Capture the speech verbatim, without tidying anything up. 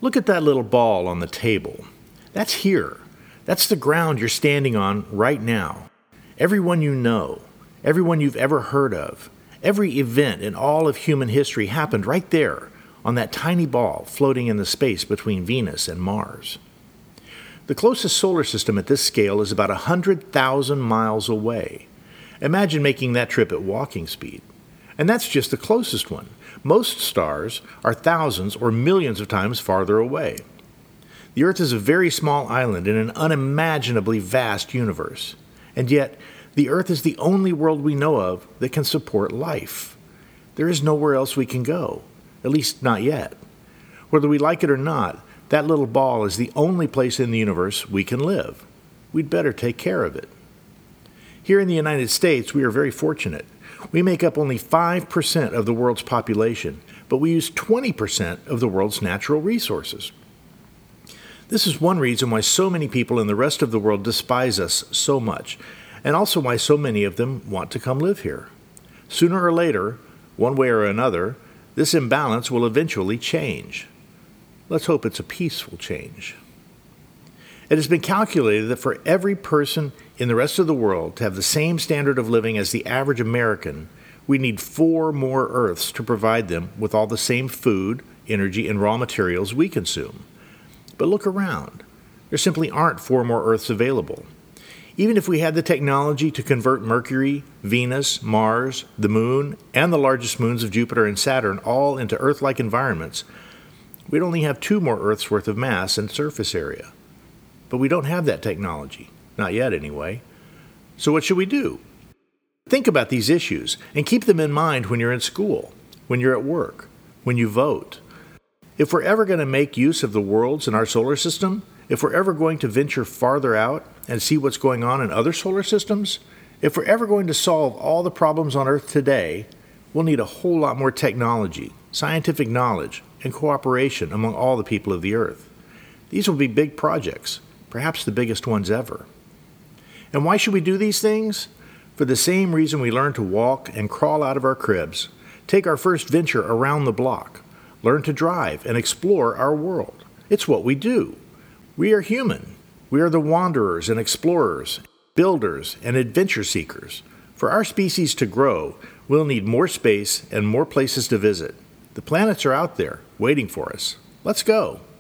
Look at that little ball on the table. That's here. That's the ground you're standing on right now. Everyone you know, everyone you've ever heard of, every event in all of human history happened right there on that tiny ball floating in the space between Venus and Mars. The closest solar system at this scale is about one hundred thousand miles away. Imagine making that trip at walking speed. And that's just the closest one. Most stars are thousands or millions of times farther away. The Earth is a very small island in an unimaginably vast universe. And yet, the Earth is the only world we know of that can support life. There is nowhere else we can go, at least not yet. Whether we like it or not, that little ball is the only place in the universe we can live. We'd better take care of it. Here in the United States, we are very fortunate. We make up only five percent of the world's population, but we use twenty percent of the world's natural resources. This is one reason why so many people in the rest of the world despise us so much, and also why so many of them want to come live here. Sooner or later, one way or another, this imbalance will eventually change. Let's hope it's a peaceful change. It has been calculated that for every person in the rest of the world to have the same standard of living as the average American, we need four more Earths to provide them with all the same food, energy, and raw materials we consume. But look around. There simply aren't four more Earths available. Even if we had the technology to convert Mercury, Venus, Mars, the Moon, and the largest moons of Jupiter and Saturn all into Earth-like environments, we'd only have two more Earths' worth of mass and surface area. But we don't have that technology. Not yet, anyway. So what should we do? Think about these issues and keep them in mind when you're in school, when you're at work, when you vote. If we're ever going to make use of the worlds in our solar system, if we're ever going to venture farther out and see what's going on in other solar systems, if we're ever going to solve all the problems on Earth today, we'll need a whole lot more technology, scientific knowledge, and cooperation among all the people of the Earth. These will be big projects, perhaps the biggest ones ever. And why should we do these things? For the same reason we learn to walk and crawl out of our cribs, take our first venture around the block, learn to drive and explore our world. It's what we do. We are human. We are the wanderers and explorers, builders and adventure seekers. For our species to grow, we'll need more space and more places to visit. The planets are out there, waiting for us. Let's go.